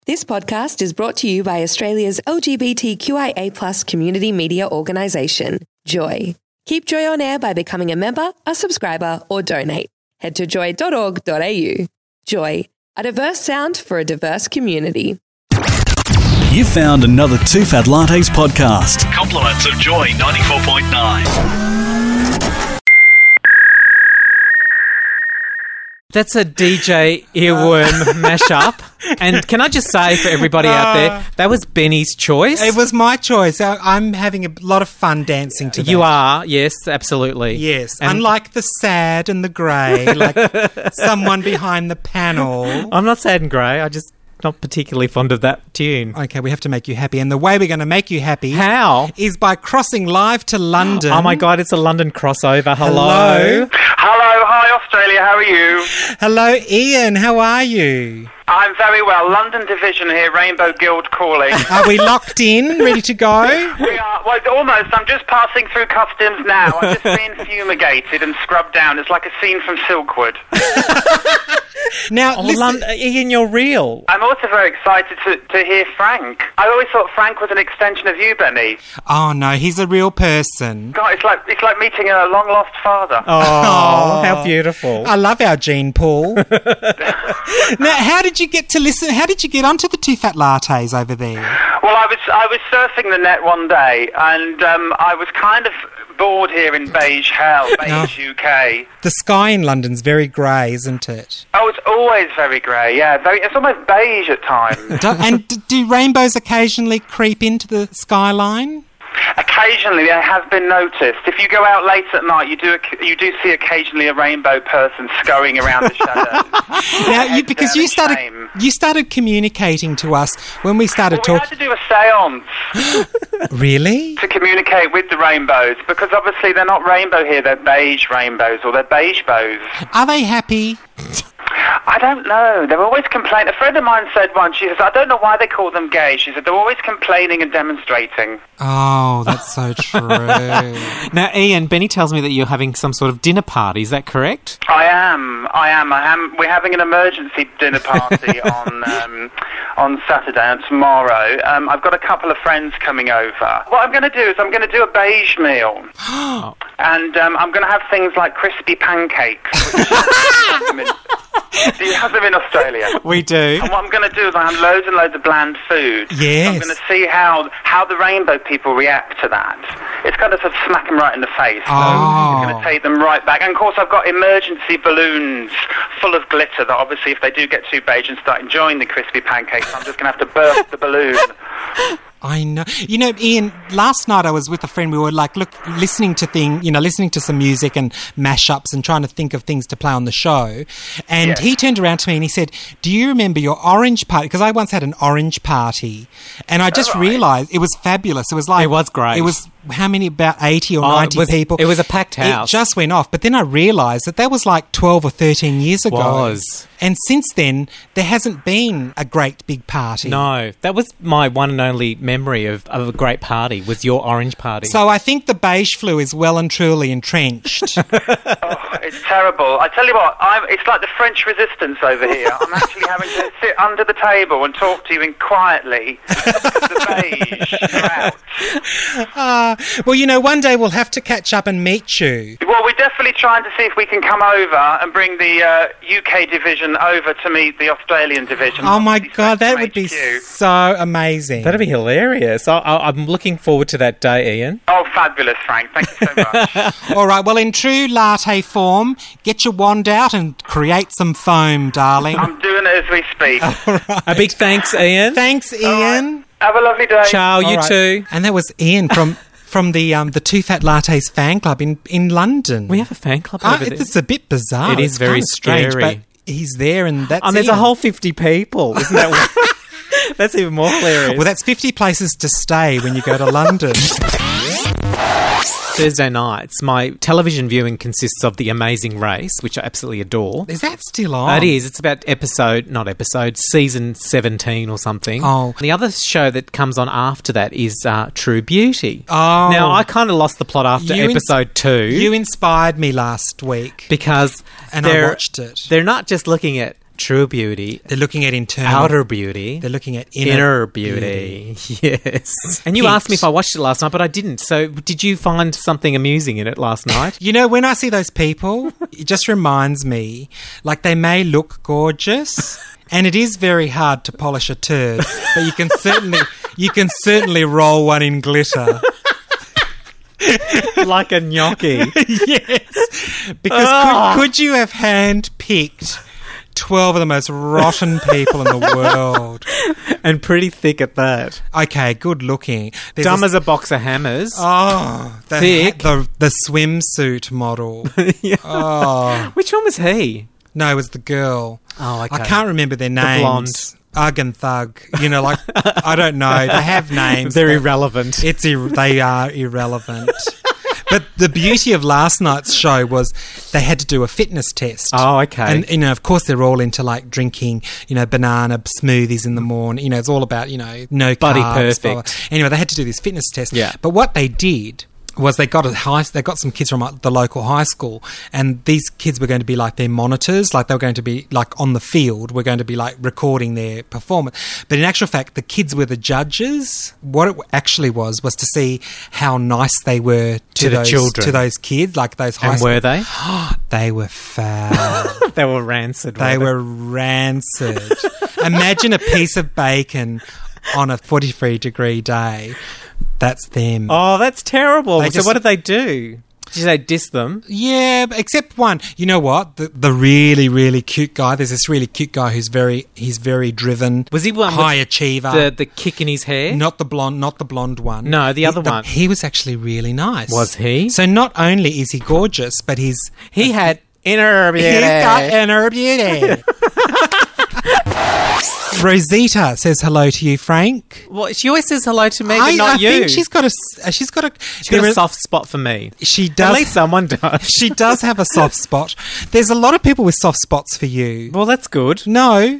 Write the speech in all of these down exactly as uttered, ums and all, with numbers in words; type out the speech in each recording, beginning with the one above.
This podcast is brought to you by Australia's L G B T Q I A plus community media organisation, Joy. Keep Joy on air by becoming a member, a subscriber or donate. Head to joy dot org dot a u. Joy, a diverse sound for a diverse community. You found another Two Fat Lattes podcast. Compliments of Joy ninety-four point nine. That's a D J earworm mashup. And can I just say for everybody out there, that was Benny's choice. It was my choice. I- I'm having a lot of fun dancing to that. You are, yes, absolutely. Yes, And unlike the sad and the grey, like someone behind the panel. I'm not sad and grey. I just not particularly fond of that tune. Okay, we have to make you happy. And the way we're going to make you happy How? is by crossing live to London. Oh my God, it's a London crossover. Hello. Hello. Hello, hi Australia, how are you? Hello, Ian. How are you? I'm very well. London Division here, Rainbow Guild calling. Are we locked in, ready to go? We are, well, almost. I'm just passing through customs now. I'm just being fumigated and scrubbed down. It's like a scene from Silkwood. Now, Oh, listen, London, Ian, you're real. I'm also very excited to, to hear Frank. I always thought Frank was an extension of you, Benny. oh no, he's a real person. God, it's like it's like meeting a long-lost father. Oh, how beautiful. I love our Gene Paul. Now, how did you get to listen? How did you get onto the Two Fat Lattes over there? Well, I was I was surfing the net one day, and um, I was kind of bored here in beige hell, beige U K. The sky in London's very grey, isn't it? Oh, it's always very grey, yeah. Very, it's almost beige at times. Do, and d- do rainbows occasionally creep into the skyline? Occasionally, they have been noticed. If you go out late at night, you do you do see occasionally a rainbow person scurrying around the shadows. Now, you, Head because down you in started shame. you started communicating to us when we started Well, we had talking. to do a séance Really? to communicate with the rainbows, because obviously they're not rainbow here, they're beige rainbows, or they're beige bows. Are they happy? I don't know. They're always complaining. A friend of mine said once, she says, I don't know why they call them gay. She said, they're always complaining and demonstrating. Oh, that's so true. Now, Ian, Benny tells me that you're having some sort of dinner party. Is that correct? I am. I am. I am. We're having an emergency dinner party on um, on Saturday and tomorrow. Um, I've got a couple of friends coming over. What I'm going to do is I'm going to do a beige meal. And um, I'm going to have things like crispy pancakes. Which do you have them in Australia? We do. And what I'm going to do is I have loads and loads of bland food. Yes. I'm going to see how how the rainbow people react to that. It's going to sort of smack them right in the face. So Oh. it's going to take them right back. And of course, I've got emergency balloons full of glitter that obviously, if they do get too beige and start enjoying the crispy pancakes, I'm just going to have to burst the balloon. I know. You know, Ian, last night I was with a friend. We were like, look, listening to thing, you know, listening to some music and mashups and trying to think of things to play on the show. And Yes. he turned around to me and he said, do you remember your orange party? Because I once had an orange party. And I just right. realised it was fabulous. It was like... It was great. It was how many? About eighty or Oh, it ninety was- people. it was a packed house. It just went off. But then I realised that that was like twelve or thirteen years ago. Was. And since then, there hasn't been a great big party. No, that was my one and only memory of, of a great party, was your orange party. So I think the beige flu is well and truly entrenched. Oh, it's terrible. I tell you what, I'm, it's like the French resistance over here. I'm actually having to sit under the table and talk to you in quietly because the beige are out. Uh, well, you know, one day we'll have to catch up and meet you. Well, we're definitely trying to see if we can come over and bring the uh, U K division over to meet the Australian division. Oh my Obviously God, that from would be H Q. so amazing. That'd be hilarious. I, I, I'm looking forward to that day, Ian. Oh, fabulous, Frank. Thank you so much. All right, well, in true latte form, get your wand out and create some foam, darling. I'm doing it as we speak. A big thanks, Ian. Thanks, Ian. Have a lovely day. Ciao, All you right. too. And that was Ian from from the um, the Two Fat Lattes fan club in, in London. We have a fan club Ah, over there. it's a bit bizarre. It is It's very kinda strange, scary. but he's there and that's And there's a Ian. whole fifty people. Isn't that what? That's even more hilarious. Well, that's fifty places to stay when you go to London. Thursday nights, my television viewing consists of The Amazing Race, which I absolutely adore. Is that still on? It is. It's about episode, not episode, season seventeen or something. Oh. The other show that comes on after that is uh, True Beauty. Oh. Now, I kind of lost the plot after You ins- episode two. You inspired me last week. because And I they're, watched it. They're not just looking at true beauty, They're looking at internal. outer beauty, They're looking at inner, inner beauty. Yes. And you Hint. asked me if I watched it last night, but I didn't. So did you find something amusing in it last night? You know, when I see those people, it just reminds me, like, they may look gorgeous, and it is very hard to polish a turd, but you can certainly, you can certainly roll one in glitter. Like a gnocchi. Yes, because Ah. could, could you have hand-picked twelve of the most rotten people in the world? And pretty thick at that. Okay, good looking. There's Dumb a- as a box of hammers. Oh, the, Thick. the the swimsuit model. Yeah. Oh Which one was he? no, it was the girl. Oh, okay. I can't remember their names. blonde. Ugg and Thug. You know, like I don't know. They have names. They're but irrelevant. It's ir- they are irrelevant. But the beauty of last night's show was they had to do a fitness test. Oh, okay. And, you know, of course, they're all into, like, drinking, you know, banana smoothies in the morning. You know, it's all about, you know, no Buddy carbs. perfect. Blah, blah. Anyway, they had to do this fitness test. Yeah. But what they did was they got a high, they got some kids from uh, the local high school, and these kids were going to be like their monitors, like they were going to be like on the field, we're going to be like recording their performance. But in actual fact, the kids were the judges. What it actually was was to see how nice they were to, To the those children. to those kids, like those high And school. were they? They were foul. They were rancid. They weren't were rancid. Imagine a piece of bacon on a forty-three degree day. That's them. Oh, that's terrible. They so just- what did they do? Did they diss them? Yeah, but except one. You know what? The the really really cute guy. There's this really cute guy who's very he's very driven. Was he one high with achiever? The the kick in his hair? not the blonde, not the blonde one. No, the He- other one. He was actually really nice. Was he? So not only is he gorgeous, but he's He had inner beauty. he's got inner beauty. Rosita says hello to you, Frank. Well, she always says hello to me, but I, not I you. think she's got a s- uh, she's got a She's got there a is- soft spot for me. She At does. least someone does. She does have a soft spot. There's a lot of people with soft spots for you. Well, that's good. No.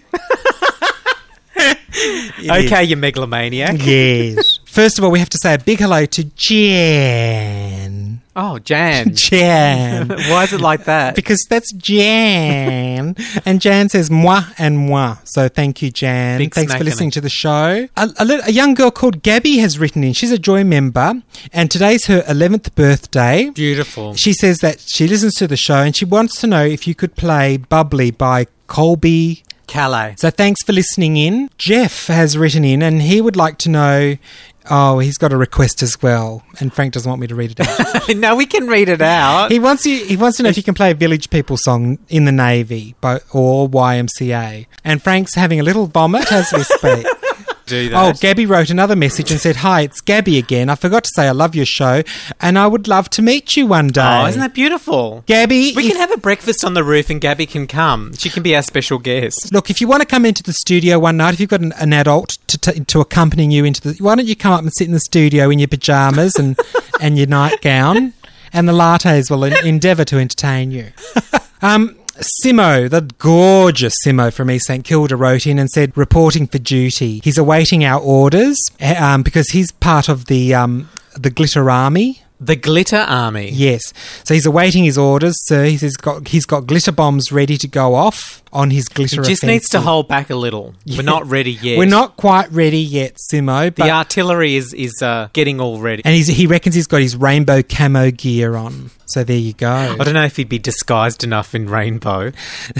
Okay, you megalomaniac. Yes. First of all, we have to say a big hello to Jan. Oh, Jan. Jan. Why is it like that? Because that's Jan. And Jan says moi and moi. So thank you, Jan. Big Thanks smack for in listening it. to the show. A, a, little, a young girl called Gabby has written in. She's a Joy member. And today's her eleventh birthday. Beautiful. She says that she listens to the show and she wants to know if you could play Bubbly by Colby. Calais. So thanks for listening in. Jeff has written in and he would like to know... Oh, he's got a request as well. And Frank doesn't want me to read it out. No, we can read it out. He wants you. He wants to know if you can play a Village People song in the Navy by, or Y M C A. And Frank's having a little vomit as we speak. Do Oh, that. Gabby wrote another message and said, "Hi, it's Gabby again. I forgot to say I love your show and I would love to meet you one day." Oh, isn't that beautiful? Gabby, We if- can have a breakfast on the roof and Gabby can come. She can be our special guest. Look, if you want to come into the studio one night, if you've got an, an adult to, t- to accompany you into the... Why don't you come up and sit in the studio in your pyjamas and, and your nightgown, and the lattes will en- endeavour to entertain you. Um, Simo, the gorgeous Simo from East St Kilda, wrote in and said, reporting for duty. He's awaiting our orders eh, um, because he's part of the um, the Glitter Army. The Glitter Army. Yes. So he's awaiting his orders, sir. He's he's got he's got glitter bombs ready to go off on his glitter He just needs to offensive. hold back a little. We're not ready yet. We're not quite ready yet, Simo. The But, artillery is, is uh, getting all ready. and he's, he reckons he's got his rainbow camo gear on. So there you go. I don't know if he'd be disguised enough in rainbow.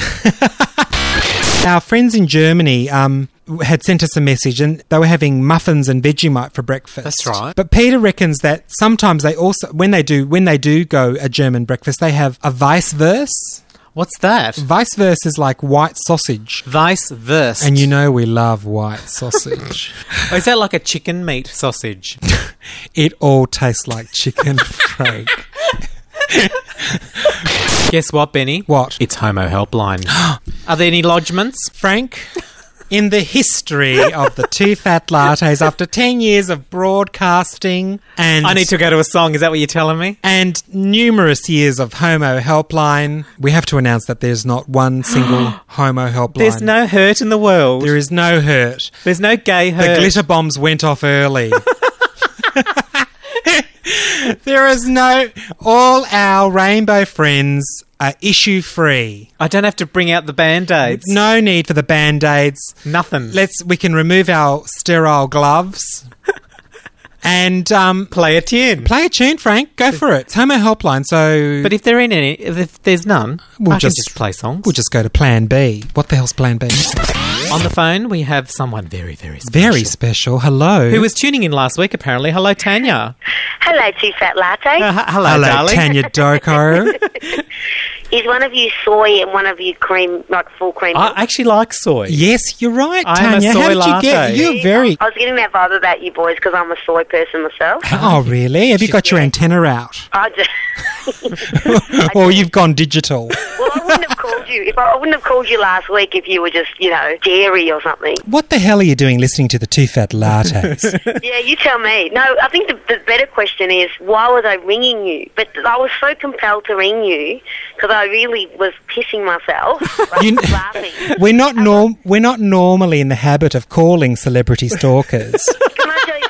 Our friends in Germany um, had sent us a message and they were having muffins and Vegemite for breakfast. That's right. But Peter reckons that sometimes they also, when they do, when they do go a German breakfast, they have a Weisswurst. What's that? Weisswurst is like white sausage. Vice versa. And you know we love white sausage. Oh, is that like a chicken meat sausage? It all tastes like chicken, Frank. Guess what, Benny? What? It's Homo Helpline. Are there any lodgements? Frank, in the history of the Two Fat Lattes, after ten years of broadcasting and I need to go to a song. Is that what you're telling me? and numerous years of Homo Helpline, we have to announce that there's not one single Homo Helpline. There's no hurt in the world. There is no hurt. There's no gay The hurt. glitter bombs went off early. There is no... All our rainbow friends are issue-free. I don't have to bring out the Band-Aids. No need for the Band-Aids. Nothing. Let's. We can remove our sterile gloves and um, Play a tune. play a tune, Frank. Go for it. It's Homo Helpline, so... But if there ain't any, if there's none, We'll I just- can just play songs. We'll just go to Plan B. What the hell's Plan B? On the phone, we have someone very, very special. Very special. Hello. Who was tuning in last week, apparently. Hello, Tanya. Hello, Two Fat Latte. Uh, h- hello, Hello, darling. Tanya Doko. Is one of you soy and one of you cream, like full cream? I actually like soy. Yes, you're right, I am a Tanya. soy How did you latte. get... You're very... I was getting that vibe about you boys because I'm a soy person myself. Oh, really? Have you got your antenna out? I just, Or you've gone digital? well, I wouldn't have called you if I, I wouldn't have called you last week if you were just, you know, dairy or something. What the hell are you doing listening to the Two Fat Lattes? Yeah, you tell me. No, I think the, the better question is why was I ringing you? But I was so compelled to ring you because I really was pissing myself, like, You- laughing. We're not norm. We're not normally in the habit of calling celebrity stalkers. Can I tell you?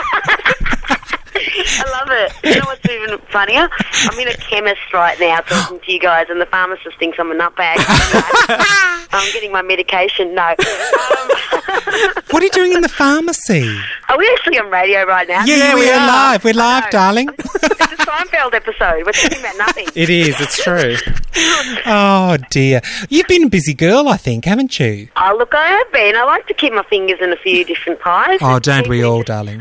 I love it. You know what's even funnier? I'm in a chemist right now talking to you guys, and the pharmacist thinks I'm a nutbag. I'm getting my medication. No. Um, What are you doing in the pharmacy? are we actually on radio right now? Yeah, we are live. We're live, No. darling. It's a Seinfeld episode. We're talking about nothing. It is, it's true. Oh dear, you've been a busy girl, I think, haven't you? Oh, look, I have been. I like to keep my fingers in a few different pies. Oh, don't we all, darling?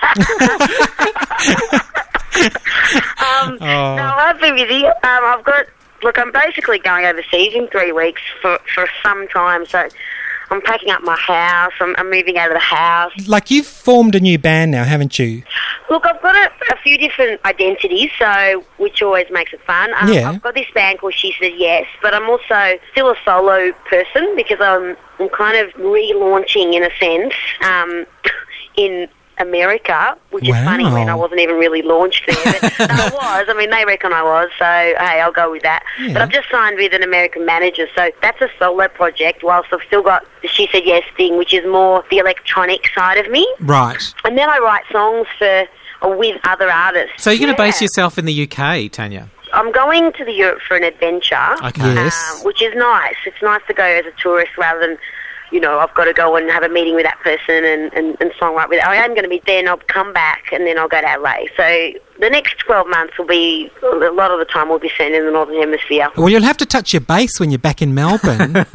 Um, Oh. No, I've been busy. Um, I've got... Look, I'm basically going overseas in three weeks for, for some time, so I'm packing up my house. I'm, I'm moving out of the house. Like you've formed a new band now, haven't you? Look, I've got a, a few different identities, so which always makes it fun. Um, Yeah. I've got this band called She Said Yes, but I'm also still a solo person because I'm, I'm kind of relaunching, in a sense, um, in America, which Wow. is funny when I wasn't even really launched there. But no, I was. I mean, they reckon I was, so hey, I'll go with that. Yeah. But I've just signed with an American manager, so that's a solo project, whilst I've still got the She Said Yes thing, which is more the electronic side of me. Right. And then I write songs for or with other artists. So you're going to Yeah. base yourself in the U K, Tanya? I'm going to the Europe for an adventure, Okay. Yes. um, which is nice. It's nice to go as a tourist rather than, you know, I've got to go and have a meeting with that person and, and, and songwrite with it. I am going to be there and I'll come back and then I'll go to L A. So the next twelve months will be, a lot of the time will be spent in the Northern Hemisphere. Well, you'll have to touch your base when you're back in Melbourne.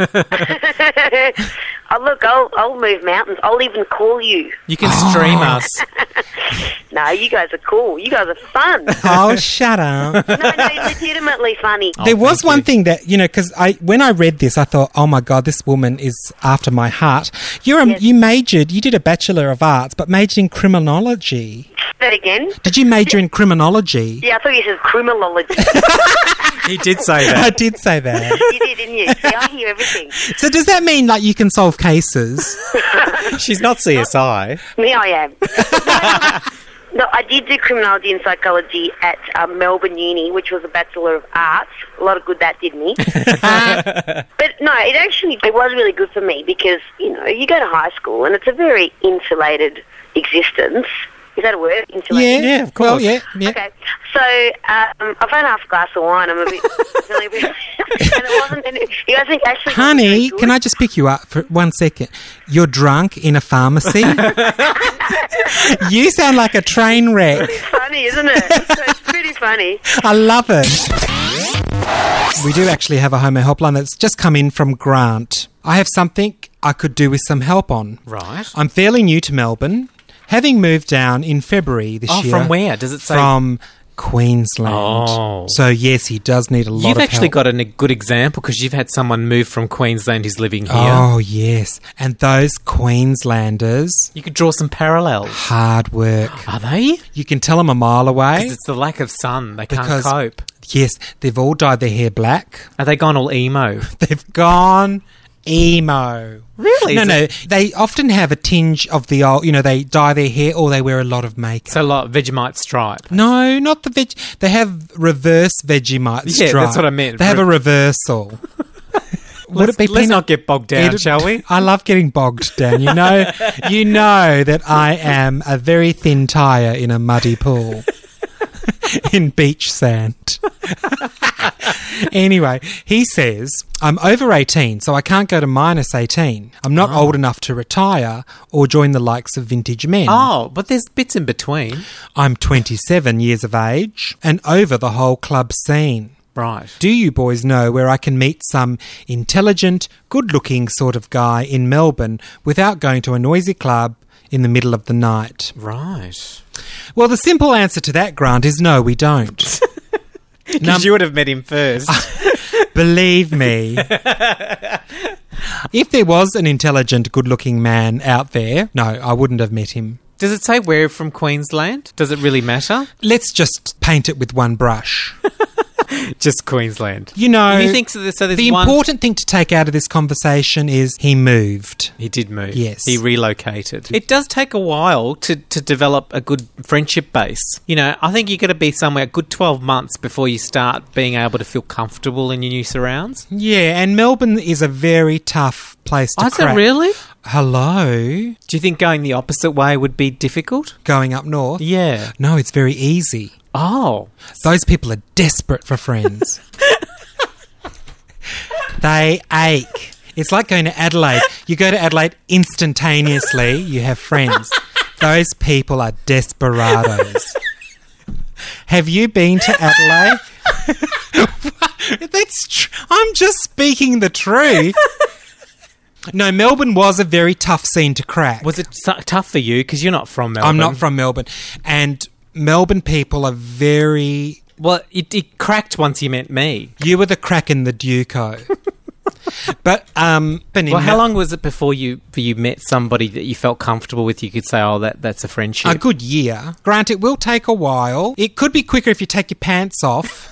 Oh, look, I'll, I'll move mountains. I'll even call you. You can stream us. No, you guys are cool. You guys are fun. Oh, shut up. No, no, legitimately funny. There was thank one you. thing that, you know, because I when I read this, I thought, oh my God, this woman is after my heart. You're a, Yes. You majored, you did a Bachelor of Arts, but majored in criminology. That again? Did you major in criminology? Yeah, I thought you said criminology. He did say I that. did say that. You did, didn't you? See, I hear everything. So does that mean like you can solve cases? She's not C S I. Me, I am. No, I did do criminology and psychology at um, Melbourne Uni, which was a Bachelor of Arts. A lot of good that did me. But no, it actually it was really good for me because, you know, you go to high school and it's a very insulated existence. Is that a word? Yeah, Insulated? Yeah, of Well, course. yeah, yeah. Okay, so um, I've had half a glass of wine. I'm a bit, really, a bit and it wasn't. And it, you guys think actually, Honey, can I just pick you up for one second? You're drunk in a pharmacy? You sound like a train wreck. It's funny, isn't it? It's pretty funny. I love it. We do actually have a Homo helpline that's just come in from Grant. I have something I could do with some help on. Right. I'm fairly new to Melbourne, having moved down in February this Oh, year. from where? Does it say? From Queensland. Oh. So yes, he does need a lot You've of actually help. got a good example because you've had someone move from Queensland who's living here. Oh yes, and those Queenslanders, You could draw some parallels. hard work. Are they? You can tell them a mile away. Because it's the lack of sun. They Because- can't cope. Yes, they've all dyed their hair black. Are they gone all emo? They've gone emo. Really? No, Is no. it- They often have a tinge of the old, you know, they dye their hair or they wear a lot of makeup. So like Vegemite stripe. No, not the veg. They have reverse Vegemite Yeah, stripe. that's what I meant. They have a reversal. Would Let's, it be let's peanut- not get bogged down, It- shall we? I love getting bogged down. You know, you know that I am a very thin tire in a muddy pool. in beach sand. Anyway, he says, I'm over eighteen, so I can't go to minus eighteen. I'm not Oh. old enough to retire or join the likes of vintage men. Oh, but there's bits in between. I'm twenty-seven years of age and over the whole club scene. Right. Do you boys know where I can meet some intelligent, good-looking sort of guy in Melbourne without going to a noisy club in the middle of the night? Right. Well, the simple answer to that, Grant, is no, we don't. Because Num- you would have met him first. Believe me. If there was an intelligent, good-looking man out there, no, I wouldn't have met him. Does it say where from Queensland? Does it really matter? Let's just paint it with one brush. Just Queensland. You know, You think so? So there's the one. important thing to take out of this conversation is he moved. He did move. Yes. He relocated. It does take a while to, to develop a good friendship base. You know, I think you've got to be somewhere a good twelve months before you start being able to feel comfortable in your new surrounds. Yeah, and Melbourne is a very tough place to Oh, is crack. it really? Hello? Do you think going the opposite way would be difficult? Going up north? Yeah. No, it's very easy. Oh. Those people are desperate for friends. They ache. It's like going to Adelaide. You go to Adelaide instantaneously, you have friends. Those people are desperados. Have you been to Adelaide? That's tr- I'm just speaking the truth. No, Melbourne was a very tough scene to crack. Was it su- tough for you? Because you're not from Melbourne. I'm not from Melbourne. And Melbourne people are very... Well, it, it cracked once you met me. You were the crack in the Duco. But, um... But in Well, how Mel- long was it before you you met somebody that you felt comfortable with? You could say, oh, that that's a friendship. A good year. Grant, it will take a while. It could be quicker if you take your pants off.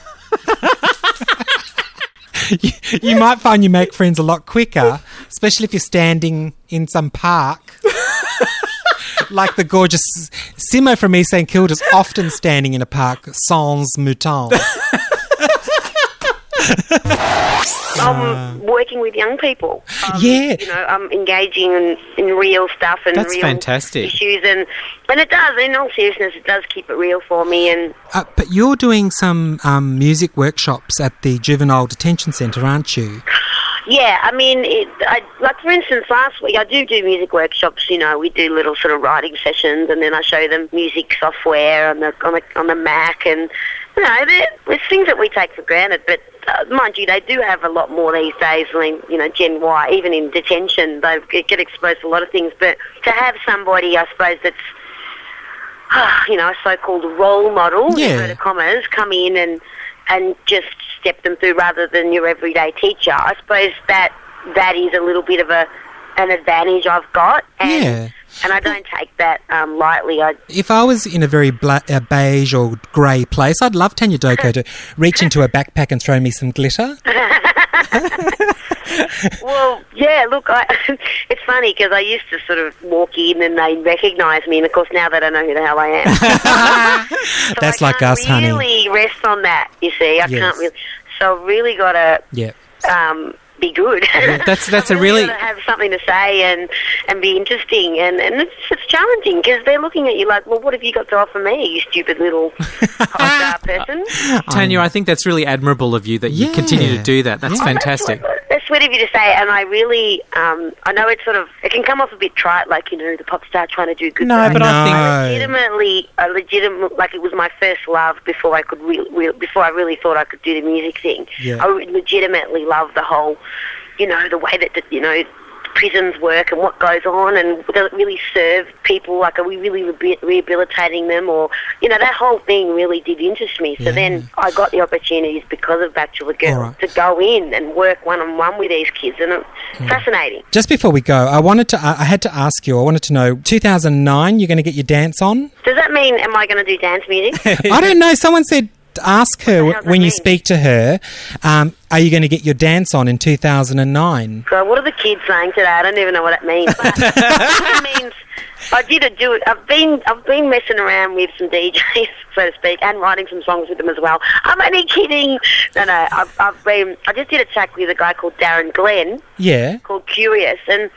you, you might find you make friends a lot quicker, especially if you're standing in some park. Like the gorgeous Simo from East St Kilda's often standing in a park, sans mouton. I'm working with young people. Um, Yeah. You know, I'm engaging in, in real stuff and That's real fantastic. issues. And, and it does, in all seriousness, it does keep it real for me. And Uh, but you're doing some um, music workshops at the Juvenile Detention Centre, aren't you? yeah, I mean, it, I, like for instance, last week I do do music workshops. You know, we do little sort of writing sessions, and then I show them music software on the on the, on the Mac, and you know, there- there's things that we take for granted. But uh, mind you, they do have a lot more these days. I mean, you know, Gen Y, even in detention, they get get exposed to a lot of things. But to have somebody, I suppose, that's you know, a so-called role model, Yeah. inverted commas, come in and and just step them through rather than your everyday teacher. I suppose that that is a little bit of a an advantage I've got, and Yeah. and I don't take that um, lightly. I If I was in a very bla- uh, beige or grey place, I'd love Tanya Doko to reach into a backpack and throw me some glitter. Well, yeah, look, I, it's funny because I used to sort of walk in and they'd recognise me, and of course now they don't know who the hell I am. So That's I like can't us, honey. really rest on that, you see. I Yes. can't really... So I've really got to Yeah. um, be good. That's- that's I've a really- got to have something to say and, and be interesting, and, and it's, it's challenging because they're looking at you like, well, what have you got to offer me, you stupid little pop star person? Tanya, I think that's really admirable of you that you Yeah. continue to do that. That's Yeah. fantastic. That's sweet of you to say, and I really, um, I know it's sort of, it can come off a bit trite, like, you know, the pop star trying to do good. No, things. but I think- No. legitimately, I legitimate, like it was my first love before I could, re- re- before I really thought I could do the music thing. Yeah. I legitimately love the whole, you know, the way that the, you know, prisons work and what goes on, and does it really serve people? Like, are we really re- rehabilitating them, or you know, that whole thing really did interest me. So Yeah. then I got the opportunities because of Bachelor Girls All right. to go in and work one on one with these kids, and it's Hmm. fascinating. Just before we go, I wanted to. I had to ask you. I wanted to know. two thousand nine, you're going to get your dance on. Does that mean am I going to do dance music? I don't know. Someone said ask her What the hell does when that you mean? speak to her. Um, are you going to get your dance on in two thousand nine? So what are the kids saying today? I don't even know what it means. But it means I did a do it. I've been I've been messing around with some D Js, so to speak, and writing some songs with them as well. I'm only kidding. No, no. I've, I've been. I just did a track with a guy called Darren Glenn Yeah. called Curious, and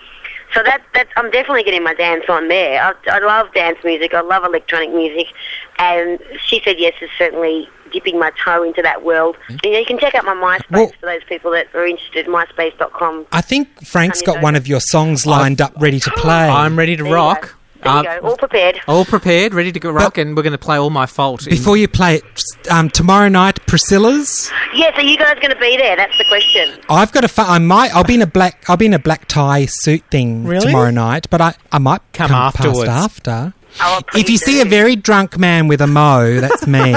So that that's I'm definitely getting my dance on there. I, I love dance music. I love electronic music, and She Said Yes is certainly dipping my toe into that world. Mm-hmm. You know, you can check out my MySpace well, for those people that are interested. myspace dot com. I think Frank's got one of your songs lined I've, up, ready to play. I'm ready to there rock. There you go, all prepared. All prepared, ready to go rock, but and we're going to play All My Fault. Before you play it, um, tomorrow night, Priscilla's. Yes, are you guys going to be there? That's the question. I've got a. Fu- I might. I'll be in a black. I'll be in a black tie suit thing really? tomorrow night. But I, I might come, come afterwards. Past after. Oh, if you do. see a very drunk man with a mo, that's me.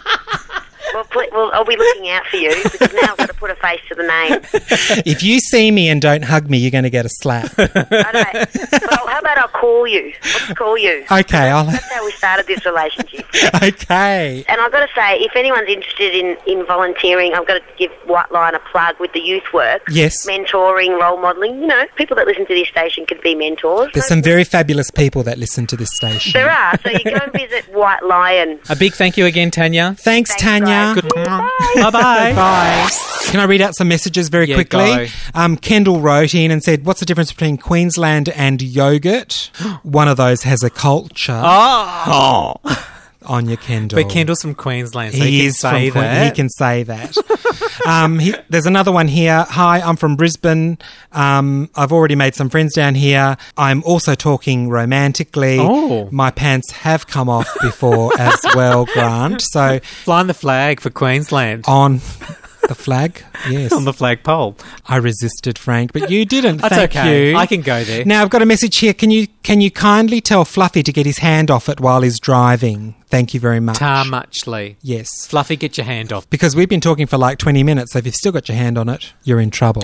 Well, please, well, I'll be looking out for you because now I've got to put a face to the name. If you see me and don't hug me, you're going to get a slap. Okay. Well, how about I'll call you? I'll just call you. Okay. I'll... That's how we started this relationship. Okay. And I've got to say, if anyone's interested in, in volunteering, I've got to give White Lion a plug with the youth work. Yes. Mentoring, role modelling. You know, people that listen to this station can be mentors. There's some very fabulous people that listen to this station. There are. So you go and visit White Lion. A big thank you again, Tanya. Thanks, Thanks Tanya. guys. Good. Bye. Bye-bye. Bye. Can I read out some messages very Yeah, quickly? go. Um, Kendall wrote in and said, what's the difference between Queensland and yogurt? One of those has a culture. Oh. On your Kendall. But Kendall's from Queensland, so he, he can is say from that. Que- he can say that. um, he, there's another one here. Hi, I'm from Brisbane. Um, I've already made some friends down here. I'm also talking romantically. Oh. My pants have come off before as well, Grant. So Flying the flag for Queensland. on the flag, yes. On the flagpole. I resisted, Frank, but you didn't. That's Thank okay. you. I can go there. Now I've got a message here. Can you can you kindly tell Fluffy to get his hand off it while he's driving? Thank you very much. Tar Muchley. Yes. Fluffy, get your hand off. Because we've been talking for like twenty minutes, so if you've still got your hand on it, you're in trouble.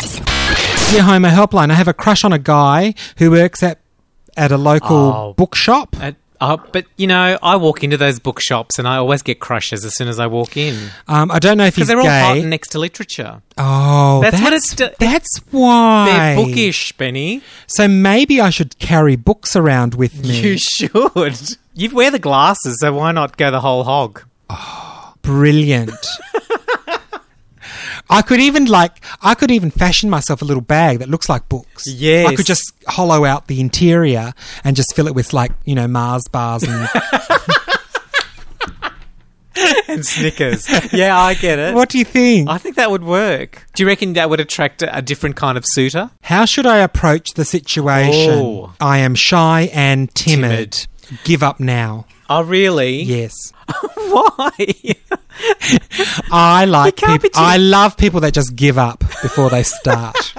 Dear Homo Helpline, I have a crush on a guy who works at at a local Oh. bookshop. Uh, uh, but, you know, I walk into those bookshops and I always get crushes as soon as I walk in. Um, I don't know if he's Because they're all hot gay. and next to literature. Oh, That's that's, what it's do- that's why. They're bookish, Benny. So maybe I should carry books around with me. You should. You wear the glasses, so why not go the whole hog? Brilliant. I could even like I could even fashion myself a little bag that looks like books. Yes. I could just hollow out the interior and just fill it with like, you know, Mars bars and And Snickers. Yeah, I get it. what do you think? I think that would work. Do you reckon that would attract a, a different kind of suiter? How should I approach the situation? Oh. I am shy and timid. Timid. Give up now. Oh, really? Yes. Why? I like can't be people. timid. I love people that just give up before they start.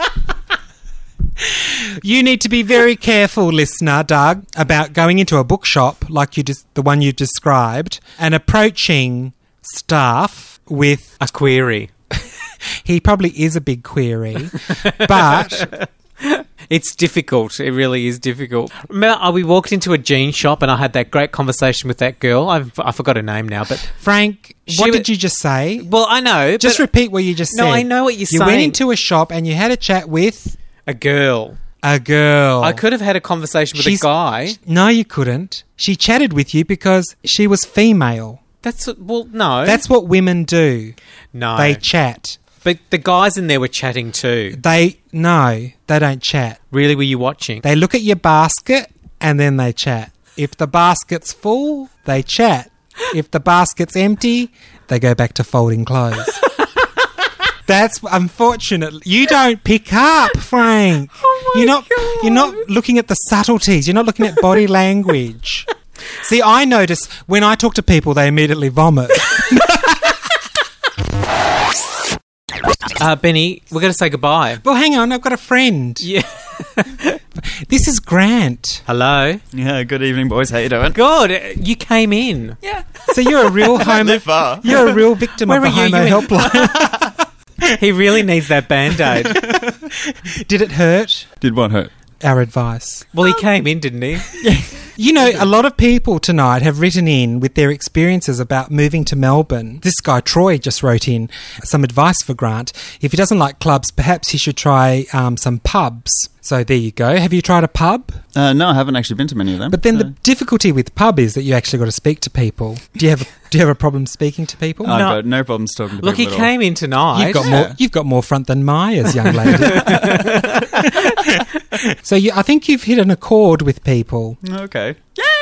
You need to be very careful, listener, Doug, about going into a bookshop like you just the one you described and approaching staff with. A query. He probably is a big query, but It's difficult. It really is difficult. Remember, uh, we walked into a jean shop and I had that great conversation with that girl. I've, I forgot her name now, but... Frank, She what wa- did you just say? Well, I know. Just but repeat what you just No, said. I know what you're You went saying. into a shop and you had a chat with a girl. a girl. I could have had a conversation with She's- a guy. No, you couldn't. She chatted with you because she was female. That's... Well, no. That's what women do. No. They chat. But the guys in there were chatting too. They, no, they don't chat. Really, were you watching? They look at your basket and then they chat. If the basket's full, they chat. If the basket's empty, they go back to folding clothes. That's unfortunate. You don't pick up, Frank. Oh my you're not. God. You're not looking at the subtleties. You're not looking at body language. See, I notice when I talk to people, they immediately vomit. Uh, Benny, we're going to say goodbye. Well, hang on. I've got a friend. Yeah. This is Grant. Hello. Yeah, good evening, boys. How you doing? God, uh, you came in. Yeah. So you're a real homo. live far. You're a real victim Where of the were you? homo You in- helpline. He really needs that Band-Aid. Did it hurt? Did what hurt? Our advice. Well, he came in, didn't he? You know, a lot of people tonight have written in with their experiences about moving to Melbourne. This guy, Troy, just wrote in some advice for Grant. If he doesn't like clubs, perhaps he should try um, some pubs. So there you go. Have you tried a pub? Uh, no, I haven't actually been to many of them. But then no. the difficulty with pub is that you actually got to speak to people. Do you have a, do you have a problem speaking to people? I've No. got no problems talking to Look, he people at all. came in tonight. You've got Yeah. more. You've got more front than Maya's, young lady. So you, I think you've hit an accord with people. Okay.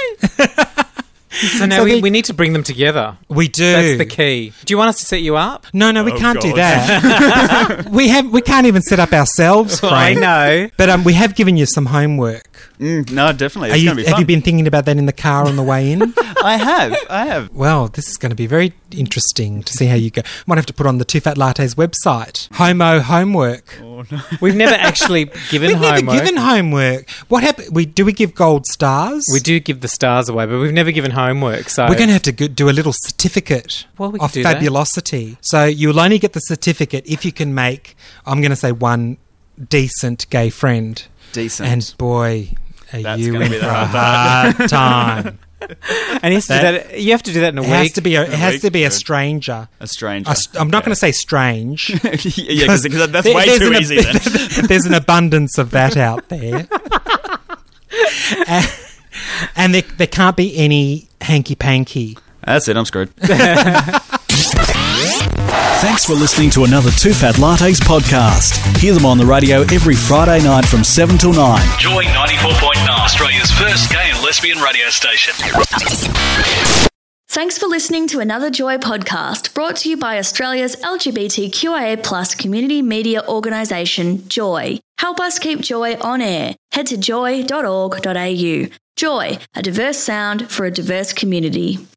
So now So we, they- we need to bring them together. We do. That's the key. Do you want us to set you up? No, no, we Oh, can't do God. that. we have. We can't even set up ourselves, I Frank. know. But um, we have given you some homework. Mm, no, definitely. Are It's you, going to be have fun. you been thinking about that in the car on the way in? I have. I have. Well, this is going to be very interesting to see how you go. Might have to put on the Two Fat Lattes website. Homo homework. Oh, no. We've never actually given We've homework. never given homework. What happened? We do we give gold stars? We do give the stars away, but we've never given homework. So We're going to have to go- do a little certificate Well, we could of do that. fabulosity. So you'll only get the certificate if you can make, I'm going to say, one decent gay friend. Decent. And boy, are That's you gonna in be for the a hard hard time. and he has to do That- that, you have to do that in a It week. has to be a, it A has week, to be a good. stranger. A stranger. A st- I'm not going to say strange. yeah, because that's There- way there's too an ab- easy then. There's an abundance of that out there. and and there, there can't be any hanky-panky. That's it, I'm screwed. Thanks for listening to another Two Fat Lattes podcast. Hear them on the radio every Friday night from seven till nine. Joy ninety-four point nine, Australia's first gay and lesbian radio station. Thanks for listening to another Joy podcast brought to you by Australia's L G B T Q I A plus community media organisation, Joy. Help us keep Joy on air. Head to joy dot org dot a u. Joy, a diverse sound for a diverse community.